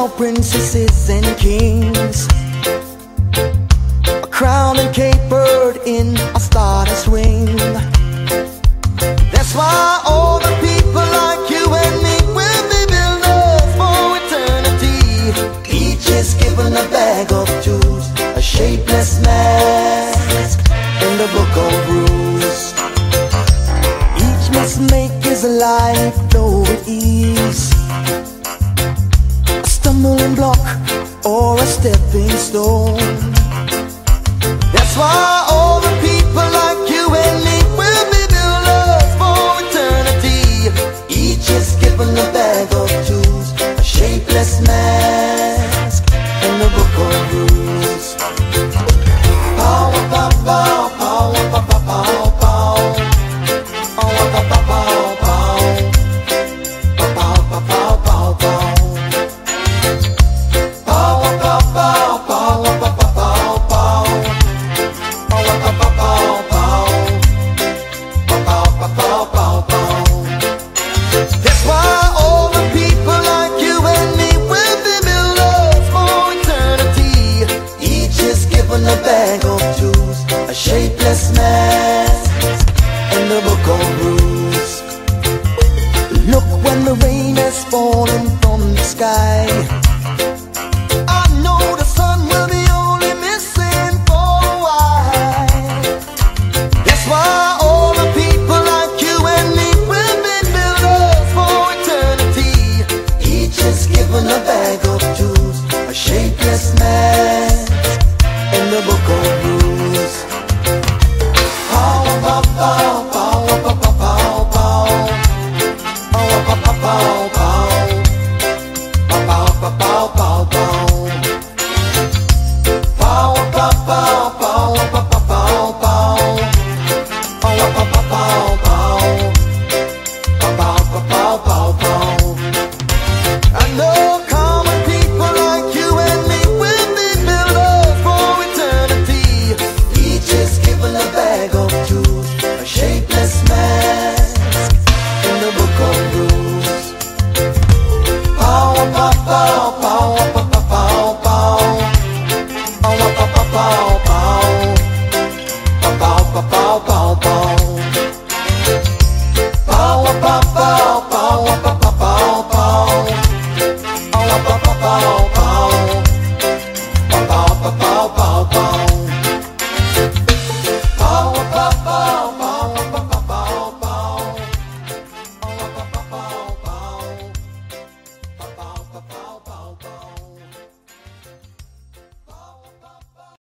princesses and kings, crowned and capered in a stardust ring. That's why all the people like you and me will be builders for eternity. Each is given a bag of tools, a shapeless mask in the book of rules. Each must make his life flow with ease, a stumbling block or a stepping stone. That's why all the people like you and me will be builders for eternity. Each is given a bag of tools, a shapeless mask in the book of